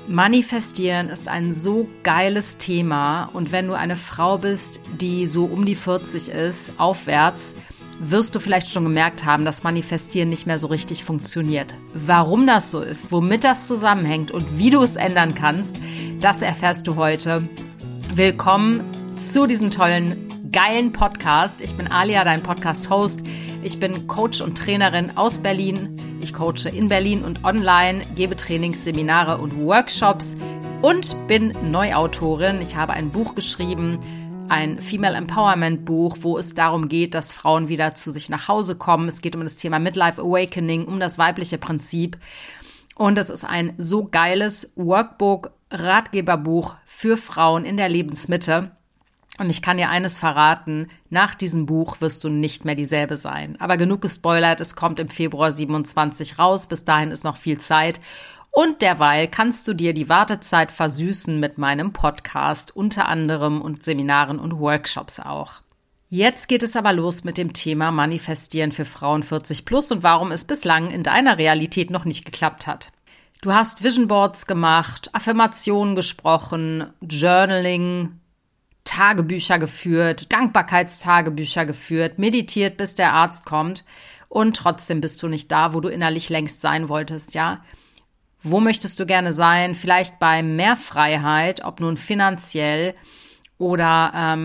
Manifestieren ist ein so geiles Thema und wenn du eine Frau bist, die so um die 40 ist, aufwärts, wirst du vielleicht schon gemerkt haben, dass Manifestieren nicht mehr so richtig funktioniert. Warum das so ist, womit das zusammenhängt und wie du es ändern kannst, das erfährst du heute. Willkommen zu diesem tollen, geilen Podcast. Ich bin Alia, dein Podcast-Host. Ich bin Coach und Trainerin aus Berlin. Ich coache in Berlin und online, gebe Trainings, Seminare und Workshops und bin Neuautorin. Ich habe ein Buch geschrieben, ein Female Empowerment Buch, wo es darum geht, dass Frauen wieder zu sich nach Hause kommen. Es geht um das Thema Midlife Awakening, um das weibliche Prinzip. Und es ist ein so geiles Workbook, Ratgeberbuch für Frauen in der Lebensmitte. Und ich kann dir eines verraten, nach diesem Buch wirst du nicht mehr dieselbe sein. Aber genug gespoilert, es kommt im Februar 27 raus, bis dahin ist noch viel Zeit. Und derweil kannst du dir die Wartezeit versüßen mit meinem Podcast, unter anderem und Seminaren und Workshops auch. Jetzt geht es aber los mit dem Thema Manifestieren für Frauen 40 plus und warum es bislang in deiner Realität noch nicht geklappt hat. Du hast Vision Boards gemacht, Affirmationen gesprochen, Journaling, Tagebücher geführt, Dankbarkeitstagebücher geführt, meditiert, bis der Arzt kommt und trotzdem bist du nicht da, wo du innerlich längst sein wolltest, ja? Wo möchtest du gerne sein? Vielleicht bei mehr Freiheit, ob nun finanziell oder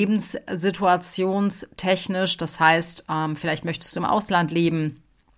lebenssituationstechnisch, das heißt, vielleicht möchtest du im Ausland leben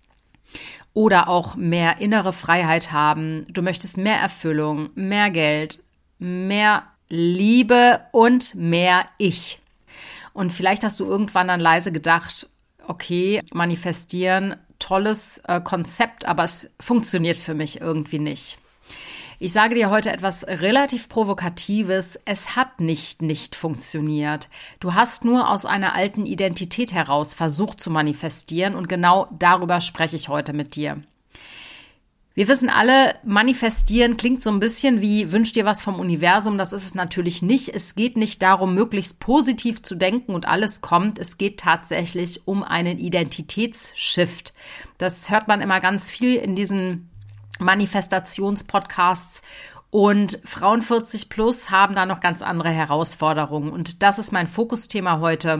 oder auch mehr innere Freiheit haben. Du möchtest mehr Erfüllung, mehr Geld, mehr Liebe und mehr Ich. Und vielleicht hast du irgendwann dann leise gedacht, okay, manifestieren, tolles Konzept, aber es funktioniert für mich irgendwie nicht. Ich sage dir heute etwas relativ Provokatives. Es hat nicht funktioniert. Du hast nur aus einer alten Identität heraus versucht zu manifestieren und genau darüber spreche ich heute mit dir. Wir wissen alle, manifestieren klingt so ein bisschen wie wünsch dir was vom Universum. Das ist es natürlich nicht. Es geht nicht darum, möglichst positiv zu denken und alles kommt. Es geht tatsächlich um einen Identitätsshift. Das hört man immer ganz viel in diesen Manifestationspodcasts. Und Frauen 40 plus haben da noch ganz andere Herausforderungen. Und das ist mein Fokusthema heute,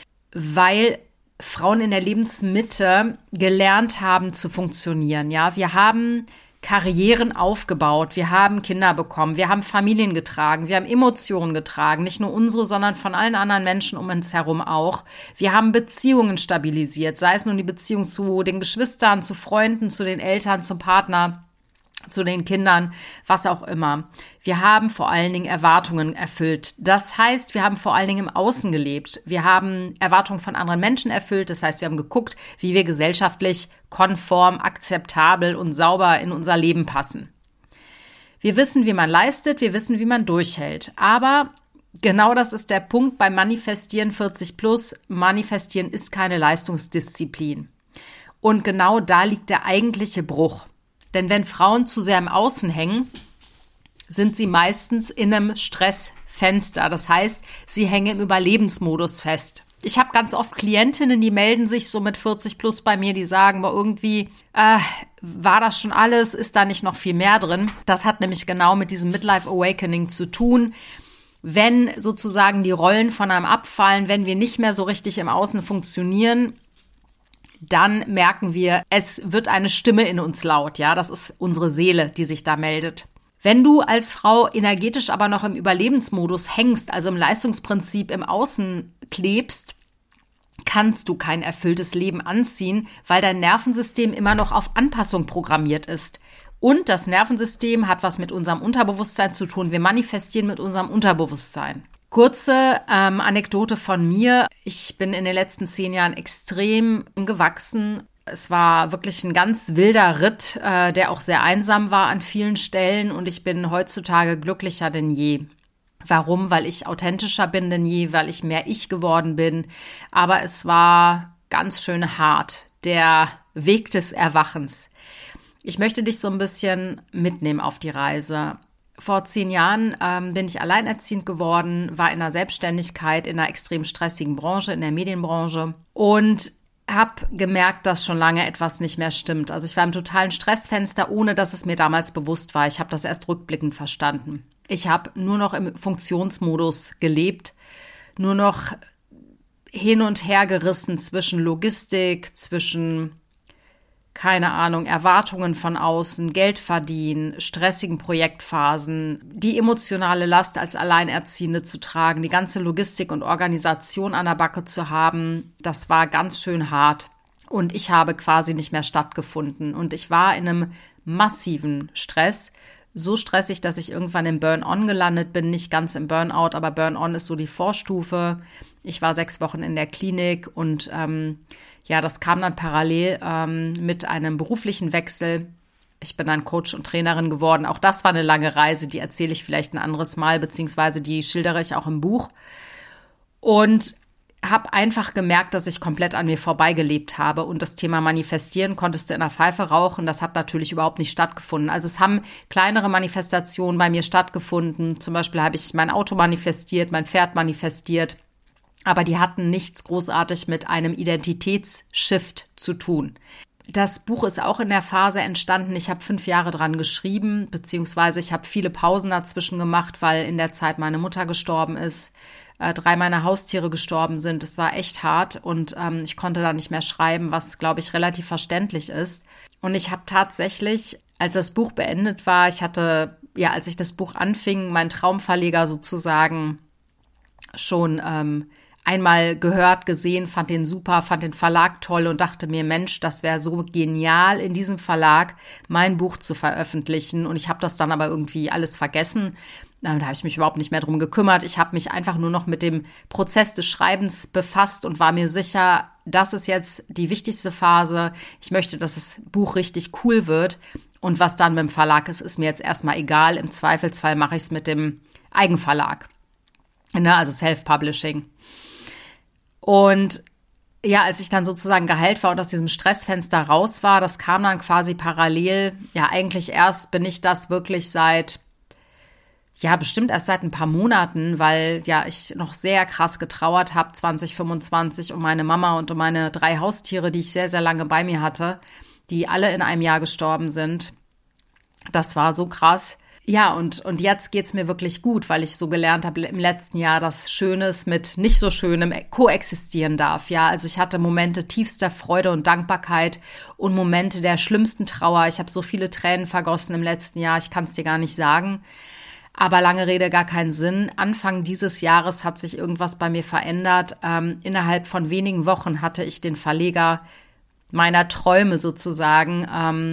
weil Frauen in der Lebensmitte gelernt haben zu funktionieren. Ja, wir haben Karrieren aufgebaut, wir haben Kinder bekommen, wir haben Familien getragen, wir haben Emotionen getragen, nicht nur unsere, sondern von allen anderen Menschen um uns herum auch. Wir haben Beziehungen stabilisiert, sei es nun die Beziehung zu den Geschwistern, zu Freunden, zu den Eltern, zum Partner, zu den Kindern, was auch immer. Wir haben vor allen Dingen Erwartungen erfüllt. Das heißt, wir haben vor allen Dingen im Außen gelebt. Wir haben Erwartungen von anderen Menschen erfüllt. Das heißt, wir haben geguckt, wie wir gesellschaftlich konform, akzeptabel und sauber in unser Leben passen. Wir wissen, wie man leistet, wir wissen, wie man durchhält. Aber genau das ist der Punkt beim Manifestieren 40 plus. Manifestieren ist keine Leistungsdisziplin. Und genau da liegt der eigentliche Bruch. Denn wenn Frauen zu sehr im Außen hängen, sind sie meistens in einem Stressfenster. Das heißt, sie hängen im Überlebensmodus fest. Ich habe ganz oft Klientinnen, die melden sich so mit 40 plus bei mir, die sagen, aber irgendwie war das schon alles, ist da nicht noch viel mehr drin. Das hat nämlich genau mit diesem Midlife Awakening zu tun. Wenn sozusagen die Rollen von einem abfallen, wenn wir nicht mehr so richtig im Außen funktionieren, dann merken wir, es wird eine Stimme in uns laut. Ja, das ist unsere Seele, die sich da meldet. Wenn du als Frau energetisch aber noch im Überlebensmodus hängst, also im Leistungsprinzip im Außen klebst, kannst du kein erfülltes Leben anziehen, weil dein Nervensystem immer noch auf Anpassung programmiert ist. Und das Nervensystem hat was mit unserem Unterbewusstsein zu tun. Wir manifestieren mit unserem Unterbewusstsein. Kurze Anekdote von mir. Ich bin in den letzten 10 Jahren extrem gewachsen. Es war wirklich ein ganz wilder Ritt, der auch sehr einsam war an vielen Stellen. Und ich bin heutzutage glücklicher denn je. Warum? Weil ich authentischer bin denn je, weil ich mehr ich geworden bin. Aber es war ganz schön hart, der Weg des Erwachens. Ich möchte dich so ein bisschen mitnehmen auf die Reise. Vor 10 Jahren bin ich alleinerziehend geworden, war in der Selbstständigkeit, in einer extrem stressigen Branche, in der Medienbranche. Und habe gemerkt, dass schon lange etwas nicht mehr stimmt. Also ich war im totalen Stressfenster, ohne dass es mir damals bewusst war. Ich habe das erst rückblickend verstanden. Ich habe nur noch im Funktionsmodus gelebt, nur noch hin und her gerissen zwischen Logistik, zwischen, keine Ahnung, Erwartungen von außen, Geld verdienen, stressigen Projektphasen, die emotionale Last als Alleinerziehende zu tragen, die ganze Logistik und Organisation an der Backe zu haben, das war ganz schön hart. Und ich habe quasi nicht mehr stattgefunden. Und ich war in einem massiven Stress. So stressig, dass ich irgendwann im Burn-on gelandet bin. Nicht ganz im Burnout, aber Burn-on ist so die Vorstufe. Ich war 6 Wochen in der Klinik und das kam dann parallel mit einem beruflichen Wechsel. Ich bin dann Coach und Trainerin geworden. Auch das war eine lange Reise, die erzähle ich vielleicht ein anderes Mal, beziehungsweise die schildere ich auch im Buch. Und habe einfach gemerkt, dass ich komplett an mir vorbeigelebt habe. Und das Thema Manifestieren konntest du in der Pfeife rauchen. Das hat natürlich überhaupt nicht stattgefunden. Also es haben kleinere Manifestationen bei mir stattgefunden. Zum Beispiel habe ich mein Auto manifestiert, mein Pferd manifestiert. Aber die hatten nichts großartig mit einem Identitätsshift zu tun. Das Buch ist auch in der Phase entstanden. Ich habe 5 Jahre dran geschrieben, beziehungsweise ich habe viele Pausen dazwischen gemacht, weil in der Zeit meine Mutter gestorben ist, 3 meiner Haustiere gestorben sind. Es war echt hart und ich konnte da nicht mehr schreiben, was, glaube ich, relativ verständlich ist. Und ich habe tatsächlich, als das Buch beendet war, als ich das Buch anfing, meinen Traumverleger sozusagen schon einmal gehört, gesehen, fand den super, fand den Verlag toll und dachte mir, Mensch, das wäre so genial, in diesem Verlag mein Buch zu veröffentlichen. Und ich habe das dann aber irgendwie alles vergessen. Da habe ich mich überhaupt nicht mehr drum gekümmert. Ich habe mich einfach nur noch mit dem Prozess des Schreibens befasst und war mir sicher, das ist jetzt die wichtigste Phase. Ich möchte, dass das Buch richtig cool wird. Und was dann mit dem Verlag ist mir jetzt erstmal egal. Im Zweifelsfall mache ich es mit dem Eigenverlag. Also Self-Publishing. Und ja, als ich dann sozusagen geheilt war und aus diesem Stressfenster raus war, das kam dann quasi parallel. Ja, eigentlich bin ich das wirklich bestimmt erst seit ein paar Monaten, weil ja ich noch sehr krass getrauert habe 2025 um meine Mama und um meine 3 Haustiere, die ich sehr, sehr lange bei mir hatte, die alle in einem Jahr gestorben sind. Das war so krass. Ja, und jetzt geht's mir wirklich gut, weil ich so gelernt habe im letzten Jahr, dass Schönes mit nicht so Schönem koexistieren darf. Ja, also ich hatte Momente tiefster Freude und Dankbarkeit und Momente der schlimmsten Trauer. Ich habe so viele Tränen vergossen im letzten Jahr, ich kann es dir gar nicht sagen. Aber lange Rede, gar keinen Sinn. Anfang dieses Jahres hat sich irgendwas bei mir verändert. Innerhalb von wenigen Wochen hatte ich den Verleger meiner Träume sozusagen,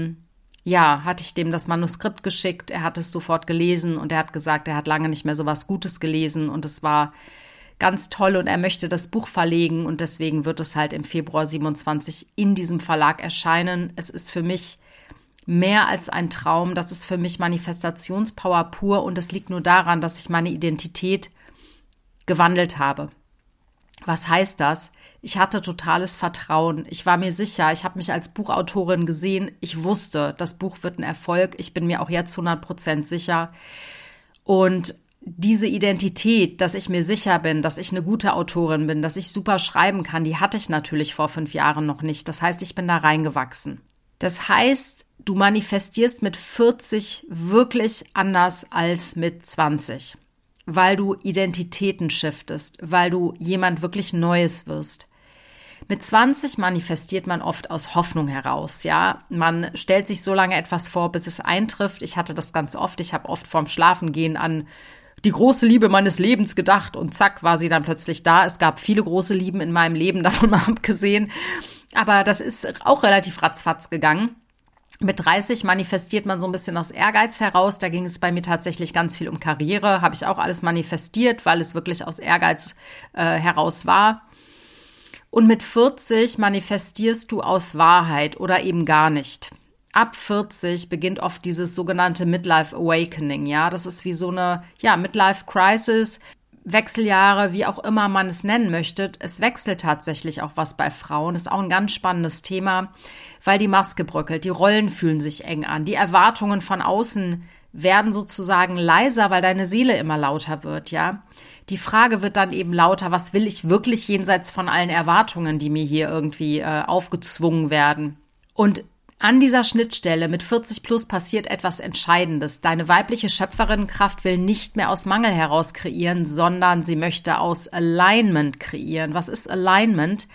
hatte ich dem das Manuskript geschickt. Er hat es sofort gelesen und er hat gesagt, er hat lange nicht mehr so was Gutes gelesen und es war ganz toll und er möchte das Buch verlegen und deswegen wird es halt im Februar 27 in diesem Verlag erscheinen. Es ist für mich mehr als ein Traum, das ist für mich Manifestationspower pur und es liegt nur daran, dass ich meine Identität gewandelt habe. Was heißt das? Ich hatte totales Vertrauen. Ich war mir sicher, ich habe mich als Buchautorin gesehen. Ich wusste, das Buch wird ein Erfolg. Ich bin mir auch jetzt 100% sicher. Und diese Identität, dass ich mir sicher bin, dass ich eine gute Autorin bin, dass ich super schreiben kann, die hatte ich natürlich vor 5 Jahren noch nicht. Das heißt, ich bin da reingewachsen. Das heißt, du manifestierst mit 40 wirklich anders als mit 20. Weil du Identitäten shiftest, weil du jemand wirklich Neues wirst. Mit 20 manifestiert man oft aus Hoffnung heraus, ja. Man stellt sich so lange etwas vor, bis es eintrifft. Ich hatte das ganz oft. Ich habe oft vorm Schlafengehen an die große Liebe meines Lebens gedacht und zack, war sie dann plötzlich da. Es gab viele große Lieben in meinem Leben, davon mal abgesehen. Aber das ist auch relativ ratzfatz gegangen. Mit 30 manifestiert man so ein bisschen aus Ehrgeiz heraus. Da ging es bei mir tatsächlich ganz viel um Karriere. Habe ich auch alles manifestiert, weil es wirklich aus Ehrgeiz heraus war. Und mit 40 manifestierst du aus Wahrheit oder eben gar nicht. Ab 40 beginnt oft dieses sogenannte Midlife Awakening. Ja, das ist wie so eine Midlife Crisis. Wechseljahre, wie auch immer man es nennen möchte. Es wechselt tatsächlich auch was bei Frauen. Das ist auch ein ganz spannendes Thema, weil die Maske bröckelt, die Rollen fühlen sich eng an, die Erwartungen von außen werden sozusagen leiser, weil deine Seele immer lauter wird, ja. Die Frage wird dann eben lauter, was will ich wirklich jenseits von allen Erwartungen, die mir hier irgendwie aufgezwungen werden. Und an dieser Schnittstelle mit 40 plus passiert etwas Entscheidendes. Deine weibliche Schöpferinnenkraft will nicht mehr aus Mangel heraus kreieren, sondern sie möchte aus Alignment kreieren. Was ist Alignment?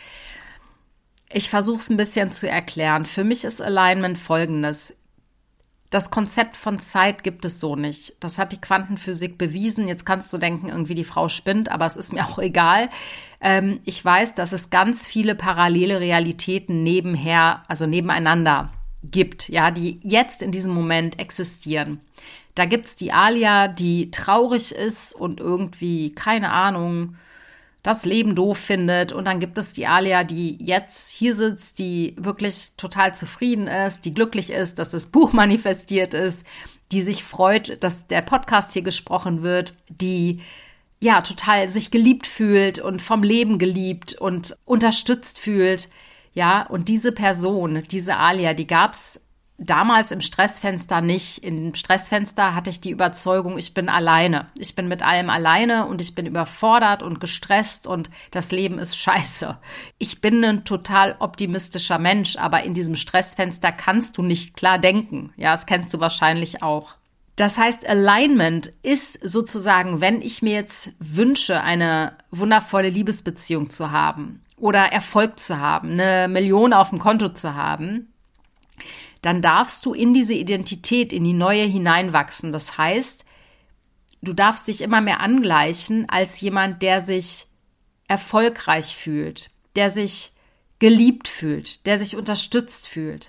Ich versuche es ein bisschen zu erklären. Für mich ist Alignment Folgendes. Das Konzept von Zeit gibt es so nicht. Das hat die Quantenphysik bewiesen. Jetzt kannst du denken, irgendwie die Frau spinnt, aber es ist mir auch egal. Ich weiß, dass es ganz viele parallele Realitäten nebeneinander gibt, ja, die jetzt in diesem Moment existieren. Da gibt's die Alia, die traurig ist und irgendwie, keine Ahnung, das Leben doof findet. Und dann gibt es die Alia, die jetzt hier sitzt, die wirklich total zufrieden ist, die glücklich ist, dass das Buch manifestiert ist, die sich freut, dass der Podcast hier gesprochen wird, die ja total sich geliebt fühlt und vom Leben geliebt und unterstützt fühlt. Ja, und diese Person, diese Alia, die gab's damals im Stressfenster nicht. Im Stressfenster hatte ich die Überzeugung, ich bin alleine. Ich bin mit allem alleine und ich bin überfordert und gestresst und das Leben ist scheiße. Ich bin ein total optimistischer Mensch, aber in diesem Stressfenster kannst du nicht klar denken. Ja, das kennst du wahrscheinlich auch. Das heißt, Alignment ist sozusagen, wenn ich mir jetzt wünsche, eine wundervolle Liebesbeziehung zu haben oder Erfolg zu haben, eine Million auf dem Konto zu haben, dann darfst du in diese Identität, in die neue hineinwachsen. Das heißt, du darfst dich immer mehr angleichen als jemand, der sich erfolgreich fühlt, der sich geliebt fühlt, der sich unterstützt fühlt.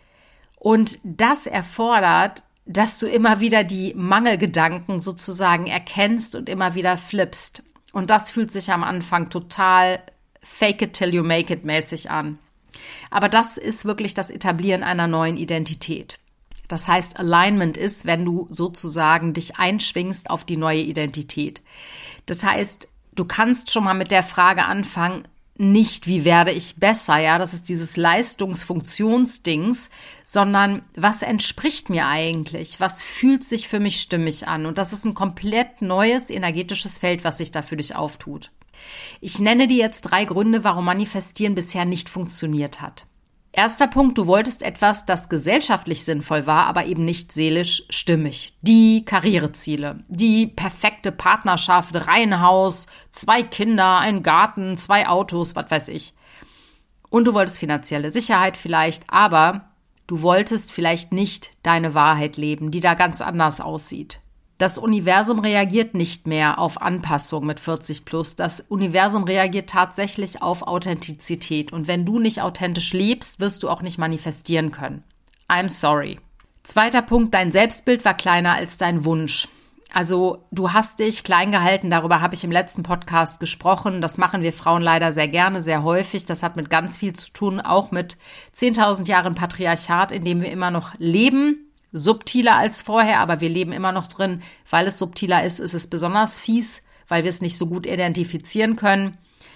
Und das erfordert, dass du immer wieder die Mangelgedanken sozusagen erkennst und immer wieder flippst. Und das fühlt sich am Anfang total fake it till you make it mäßig an. Aber das ist wirklich das Etablieren einer neuen Identität. Das heißt, Alignment ist, wenn du sozusagen dich einschwingst auf die neue Identität. Das heißt, du kannst schon mal mit der Frage anfangen, nicht, wie werde ich besser, ja, das ist dieses Leistungsfunktionsdings, sondern was entspricht mir eigentlich? Was fühlt sich für mich stimmig an? Und das ist ein komplett neues energetisches Feld, was sich da für dich auftut. Ich nenne dir jetzt 3 Gründe, warum Manifestieren bisher nicht funktioniert hat. Erster Punkt, du wolltest etwas, das gesellschaftlich sinnvoll war, aber eben nicht seelisch stimmig. Die Karriereziele, die perfekte Partnerschaft, Reihenhaus, 2 Kinder, ein Garten, 2 Autos, was weiß ich. Und du wolltest finanzielle Sicherheit vielleicht, aber du wolltest vielleicht nicht deine Wahrheit leben, die da ganz anders aussieht. Das Universum reagiert nicht mehr auf Anpassung mit 40 plus. Das Universum reagiert tatsächlich auf Authentizität. Und wenn du nicht authentisch lebst, wirst du auch nicht manifestieren können. I'm sorry. Zweiter Punkt, dein Selbstbild war kleiner als dein Wunsch. Also du hast dich klein gehalten, darüber habe ich im letzten Podcast gesprochen. Das machen wir Frauen leider sehr gerne, sehr häufig. Das hat mit ganz viel zu tun, auch mit 10.000 Jahren Patriarchat, in dem wir immer noch leben. Subtiler als vorher, aber wir leben immer noch drin. Weil es subtiler ist, ist es besonders fies, weil wir es nicht so gut identifizieren können.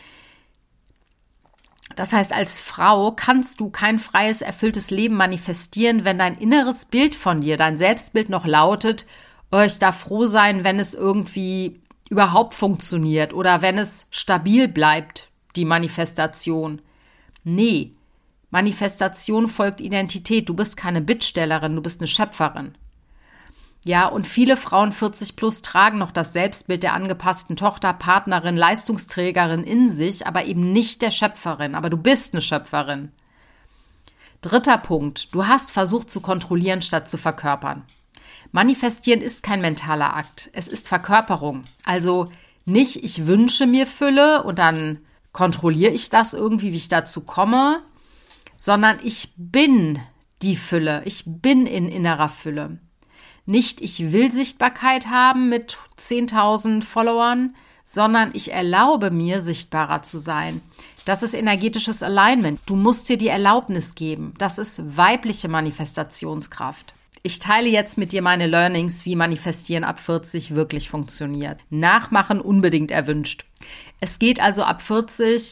Das heißt, als Frau kannst du kein freies, erfülltes Leben manifestieren, wenn dein inneres Bild von dir, dein Selbstbild noch lautet, oh, ich darf froh sein, wenn es irgendwie überhaupt funktioniert oder wenn es stabil bleibt, die Manifestation. Nee. Manifestation folgt Identität. Du bist keine Bittstellerin, du bist eine Schöpferin. Ja, und viele Frauen 40 plus tragen noch das Selbstbild der angepassten Tochter, Partnerin, Leistungsträgerin in sich, aber eben nicht der Schöpferin. Aber du bist eine Schöpferin. Dritter Punkt. Du hast versucht zu kontrollieren, statt zu verkörpern. Manifestieren ist kein mentaler Akt. Es ist Verkörperung. Also nicht, ich wünsche mir Fülle und dann kontrolliere ich das irgendwie, wie ich dazu komme, sondern ich bin die Fülle, ich bin in innerer Fülle. Nicht, ich will Sichtbarkeit haben mit 10.000 Followern, sondern ich erlaube mir, sichtbarer zu sein. Das ist energetisches Alignment. Du musst dir die Erlaubnis geben. Das ist weibliche Manifestationskraft. Ich teile jetzt mit dir meine Learnings, wie Manifestieren ab 40 wirklich funktioniert. Nachmachen unbedingt erwünscht. Es geht also ab 40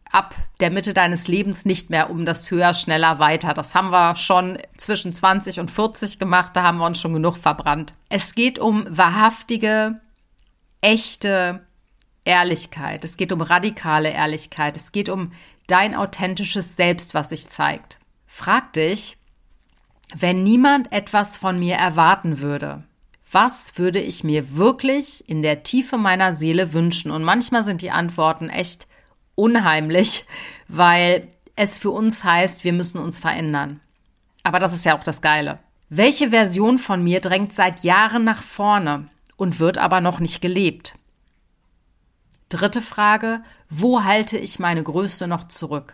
ab der Mitte deines Lebens nicht mehr um das höher, schneller, weiter. Das haben wir schon zwischen 20 und 40 gemacht, da haben wir uns schon genug verbrannt. Es geht um wahrhaftige, echte Ehrlichkeit. Es geht um radikale Ehrlichkeit. Es geht um dein authentisches Selbst, was sich zeigt. Frag dich, wenn niemand etwas von mir erwarten würde, was würde ich mir wirklich in der Tiefe meiner Seele wünschen? Und manchmal sind die Antworten echt unheimlich, weil es für uns heißt, wir müssen uns verändern. Aber das ist ja auch das Geile. Welche Version von mir drängt seit Jahren nach vorne und wird aber noch nicht gelebt? Dritte Frage, wo halte ich meine Größte noch zurück?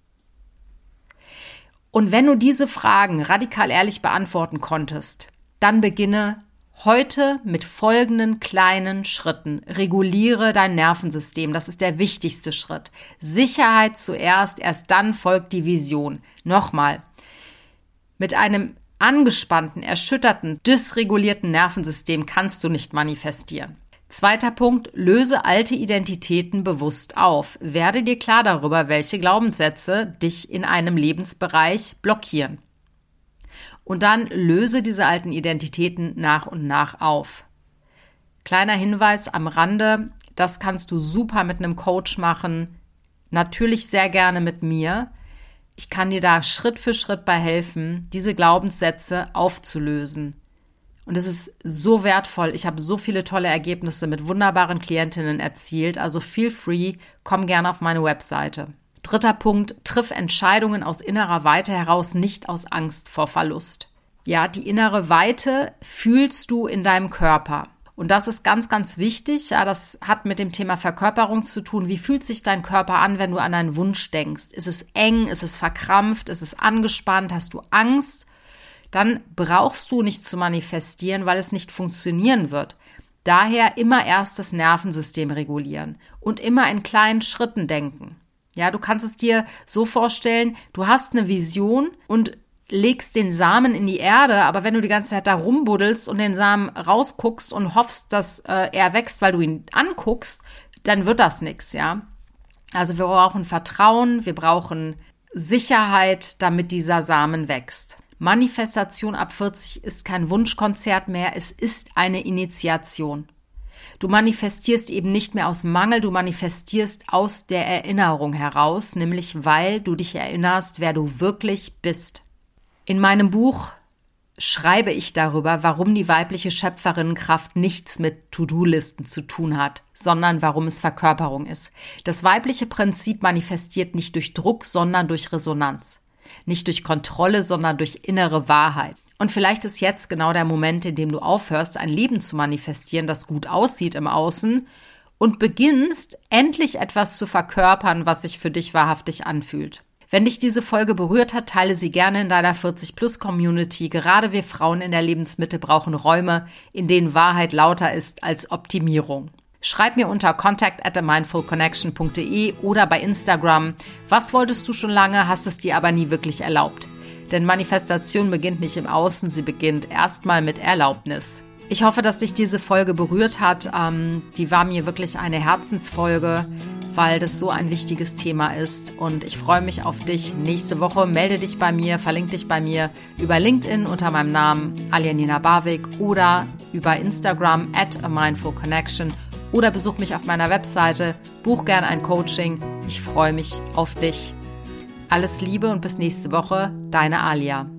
Und wenn du diese Fragen radikal ehrlich beantworten konntest, dann beginne heute mit folgenden kleinen Schritten. Reguliere dein Nervensystem. Das ist der wichtigste Schritt. Sicherheit zuerst, erst dann folgt die Vision. Nochmal. Mit einem angespannten, erschütterten, dysregulierten Nervensystem kannst du nicht manifestieren. Zweiter Punkt, löse alte Identitäten bewusst auf. Werde dir klar darüber, welche Glaubenssätze dich in einem Lebensbereich blockieren. Und dann löse diese alten Identitäten nach und nach auf. Kleiner Hinweis am Rande, das kannst du super mit einem Coach machen, natürlich sehr gerne mit mir. Ich kann dir da Schritt für Schritt bei helfen, diese Glaubenssätze aufzulösen. Und es ist so wertvoll. Ich habe so viele tolle Ergebnisse mit wunderbaren Klientinnen erzielt. Also feel free, komm gerne auf meine Webseite. Dritter Punkt, triff Entscheidungen aus innerer Weite heraus, nicht aus Angst vor Verlust. Ja, die innere Weite fühlst du in deinem Körper. Und das ist ganz, ganz wichtig. Ja, das hat mit dem Thema Verkörperung zu tun. Wie fühlt sich dein Körper an, wenn du an einen Wunsch denkst? Ist es eng? Ist es verkrampft? Ist es angespannt? Hast du Angst? Dann brauchst du nicht zu manifestieren, weil es nicht funktionieren wird. Daher immer erst das Nervensystem regulieren und immer in kleinen Schritten denken. Ja, du kannst es dir so vorstellen, du hast eine Vision und legst den Samen in die Erde, aber wenn du die ganze Zeit da rumbuddelst und den Samen rausguckst und hoffst, dass er wächst, weil du ihn anguckst, dann wird das nichts, ja. Also wir brauchen Vertrauen, wir brauchen Sicherheit, damit dieser Samen wächst. Manifestation ab 40 ist kein Wunschkonzert mehr, es ist eine Initiation. Du manifestierst eben nicht mehr aus Mangel, du manifestierst aus der Erinnerung heraus, nämlich weil du dich erinnerst, wer du wirklich bist. In meinem Buch schreibe ich darüber, warum die weibliche Schöpferinnenkraft nichts mit To-Do-Listen zu tun hat, sondern warum es Verkörperung ist. Das weibliche Prinzip manifestiert nicht durch Druck, sondern durch Resonanz. Nicht durch Kontrolle, sondern durch innere Wahrheit. Und vielleicht ist jetzt genau der Moment, in dem du aufhörst, ein Leben zu manifestieren, das gut aussieht im Außen und beginnst, endlich etwas zu verkörpern, was sich für dich wahrhaftig anfühlt. Wenn dich diese Folge berührt hat, teile sie gerne in deiner 40-Plus-Community. Gerade wir Frauen in der Lebensmitte brauchen Räume, in denen Wahrheit lauter ist als Optimierung. Schreib mir unter contact@amindfulconnection.de oder bei Instagram. Was wolltest du schon lange, hast es dir aber nie wirklich erlaubt? Denn Manifestation beginnt nicht im Außen, sie beginnt erstmal mit Erlaubnis. Ich hoffe, dass dich diese Folge berührt hat. Die war mir wirklich eine Herzensfolge, weil das so ein wichtiges Thema ist. Und ich freue mich auf dich nächste Woche. Melde dich bei mir, verlinke dich bei mir über LinkedIn unter meinem Namen Aljanina Barwig oder über Instagram @amindfulconnection oder besuch mich auf meiner Webseite, buch gern ein Coaching. Ich freue mich auf dich. Alles Liebe und bis nächste Woche, deine Alia.